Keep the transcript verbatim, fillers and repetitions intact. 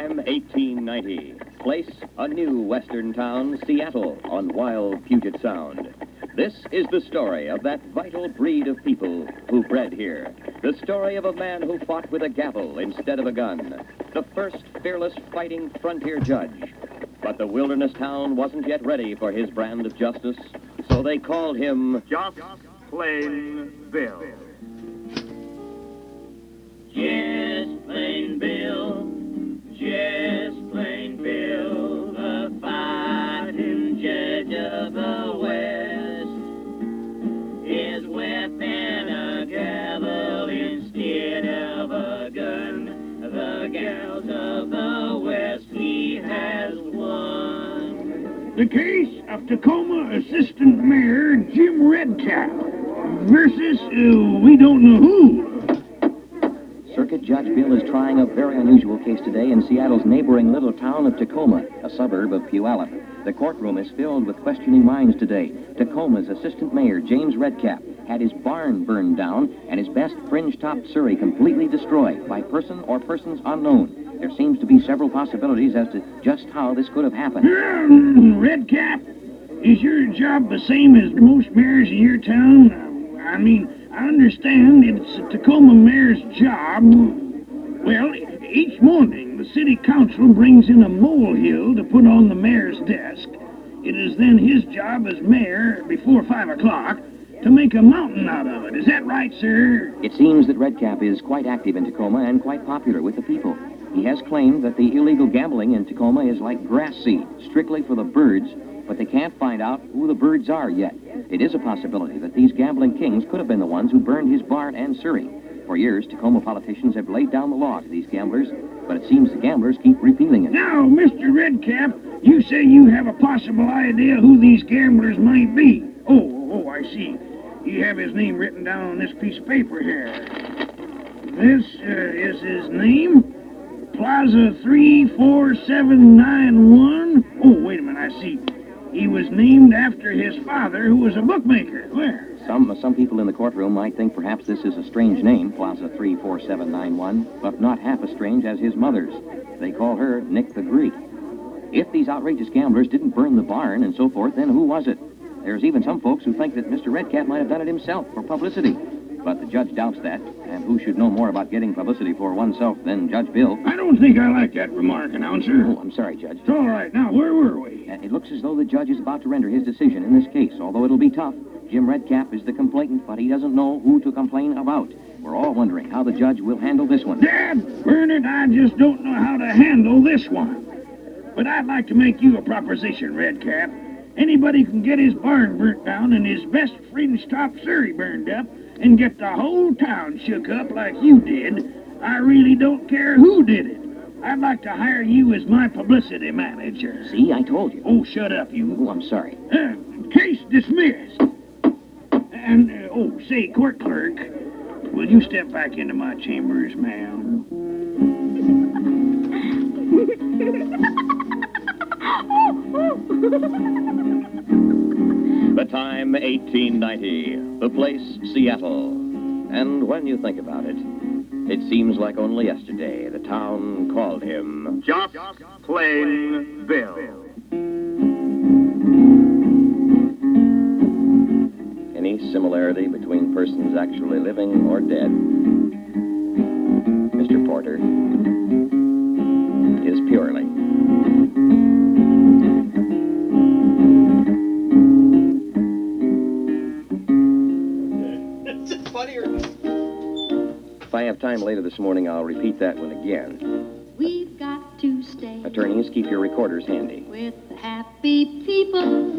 Time, eighteen ninety. Place, a new western town, Seattle, on wild Puget Sound. This is the story of that vital breed of people who bred here. The story of a man who fought with a gavel instead of a gun. The first fearless fighting frontier judge. But the wilderness town wasn't yet ready for his brand of justice, so they called him Just Plain Bill. Just Plain Bill, just Plain Bill, the fighting judge of the West. His weapon a gavel instead of a gun. The gals of the West he has won. The case of Tacoma Assistant Mayor Jim Redcap versus uh, we don't know who. Circuit Judge Bill is trying a very unusual case today in Seattle's neighboring little town of Tacoma, a suburb of Puyallup. The courtroom is filled with questioning minds today. Tacoma's Assistant Mayor, James Redcap, had his barn burned down and his best fringe-top surrey completely destroyed by person or persons unknown. There seems to be several possibilities as to just how this could have happened. Um, Redcap, is your job the same as most mayors in your town? I mean, I understand it's a Tacoma mayor's job. Well, each morning the city council brings in a molehill to put on the mayor's desk. It is then his job as mayor, before five o'clock, to make a mountain out of it. Is that right, sir? It seems that Redcap is quite active in Tacoma and quite popular with the people. He has claimed that the illegal gambling in Tacoma is like grass seed, strictly for the birds, but they can't find out who the birds are yet. It is a possibility that these gambling kings could have been the ones who burned his barn and surrey. For years, Tacoma politicians have laid down the law to these gamblers, but it seems the gamblers keep repealing it. Now, Mister Redcap, you say you have a possible idea who these gamblers might be. Oh, oh, I see. You have his name written down on this piece of paper here. This uh, is his name? Plaza three four seven nine one. Oh, wait a minute, I see. He was named after his father, who was a bookmaker. Where? Some some people in the courtroom might think perhaps this is a strange name, Plaza three four seven nine one, but not half as strange as his mother's. They call her Nick the Greek. If these outrageous gamblers didn't burn the barn and so forth, then who was it? There's even some folks who think that Mister Redcap might have done it himself for publicity. But the judge doubts that, and who should know more about getting publicity for oneself than Judge Bill? I don't think I like that remark, announcer. Oh, I'm sorry, Judge. It's all right. Now, where were we? Uh, It looks as though the judge is about to render his decision in this case, although it'll be tough. Jim Redcap is the complainant, but he doesn't know who to complain about. We're all wondering how the judge will handle this one. Dad, Bernard, I just don't know how to handle this one. But I'd like to make you a proposition, Redcap. Anybody can get his barn burnt down and his best fringe-top surrey burned up and get the whole town shook up like you did. I really don't care who did it. I'd like to hire you as my publicity manager. See, I told you. Oh, shut up, you. Oh, I'm sorry. Uh, case dismissed. And, uh, oh, say, court clerk, will you step back into my chambers, ma'am? The time, eighteen ninety. The place, Seattle. And when you think about it, it seems like only yesterday the town called him Just Plain Bill. Any similarity between persons actually living or dead, Mister Porter, is purely If I have time later this morning, I'll repeat that one again. We've got to stay Attorneys, keep your recorders handy. with the happy people.